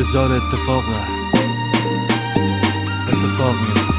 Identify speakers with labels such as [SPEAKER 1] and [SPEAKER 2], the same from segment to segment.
[SPEAKER 1] انتظار اتفاق میفته.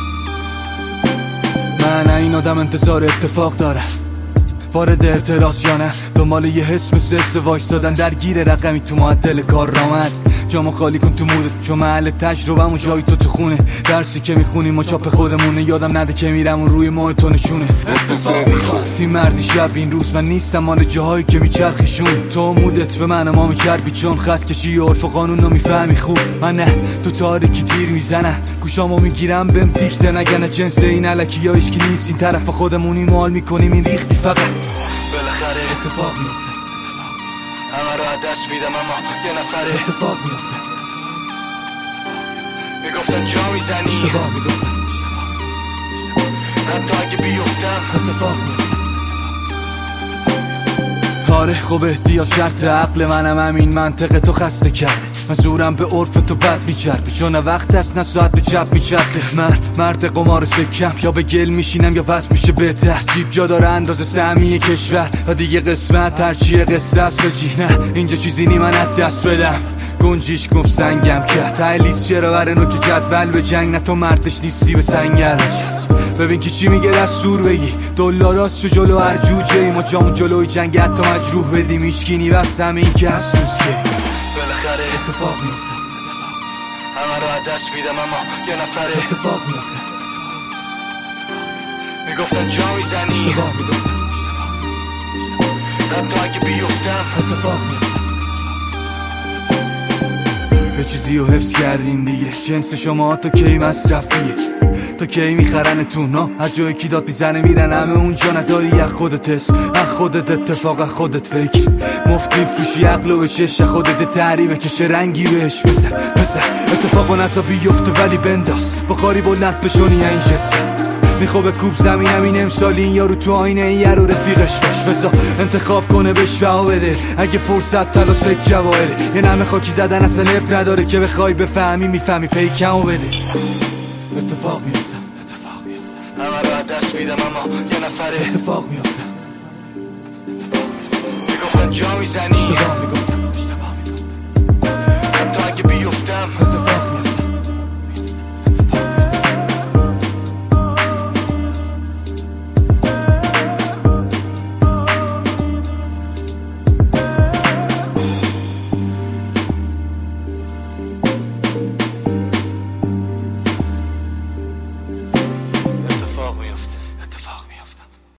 [SPEAKER 1] من این آدم انتظار اتفاق دارم، وارد اعتراض یا نه، دنبال یه حس مثل وایستادن درگیر رقمی تو معدل کارآمد. جامو خالی کن تو مودت، چون محل تجربه‌مو جای تو خونه. درسی که میخونیم و چاپ خودمونه، یادم نده که میرم اون روی ماه تو نشونه. اتفاق میخواد تیم مردی شب این روز، من نیستم مال جاهایی که میچرخیشون. تو مودت به من ما میچربی، چون خط کشی عرف و قانون رو میفهمی خوب. من نه تو تاریکی تیر میزنم، گوشامو میگیرم بهم دیکته نگنه. جنس این الکی یا ایشکی نیست، این طرف خودمونی مال میکنیم این ریختی فقط. بالاخره اتفاق میفته، همه رو از دست میدم اما یه نفره اتفاق میفته. میگفتن جا میزنی، اشتباه میگفتن، حتی اگه بیفتم اتفاق میفته. آره خب احتیاط شرط عقل منم، همین منطقه تو خسته کرده. من زورم به عرف تو بد میچربه، چون وقت هست نه ساعت به چپ میچرخه. من مرد قمار سکم، یا به گل میشینم یا پس میشه بهتر. جیب جا داره اندازه سهمی کشور و دیگه قسمت هرچیه قصه است رجی. نه اینجا چیزی نی من از دست بدم. گنجیش گفت سنگم کرد تایلیست، چرا بره نوک جدول به جنگ. نه تو مردش نیستی به سنگر بچسب. ببین که چی میگه دستور بگی، دولاراست شو جلو هر جوجه ای. ما جامون جلوی جنگ حتی مجروح بدیم، ایشکی بس همین که هست دوست که بالاخره اتفاق میفته. همه رو از دست میدم اما یه نفره اتفاق میفته. میگفتن جا میزنی، اشتباه میگفتن، حتی اگه بیفتم اتفاق میفته. یه چیزی رو حفظ کردین دیگه، جنس شما تا کی مصرفیه، تا کی میخرنتون ها. هر جایی کی داد میزنه میرن همه اونجا. نداری از خودت اسم، از خودت اتفاق، از خودت فکر. مفت میفروشی عقل و چش، خودت تحریمه که چه رنگی بهش بزن. اتفاق و نزا بیفته ولی بنداز، بخاری بلند بشونی این جسم. میخوابه کوب زمین همین امسالی، این یارو تو آینه این یارو رفیقش باش. بزا انتخاب کنه بهش بها بده، اگه فرصت تلاش فکر جواهره. یه نمه خاکی زدن اصلا اب نداره، که بخوای بفهمی میفهمی پیکمو بده. اتفاق میفته، همه رو از دست میدم اما یه نفره اتفاق میفته. میگفتن جا میزنی، اشتباه میگفتن،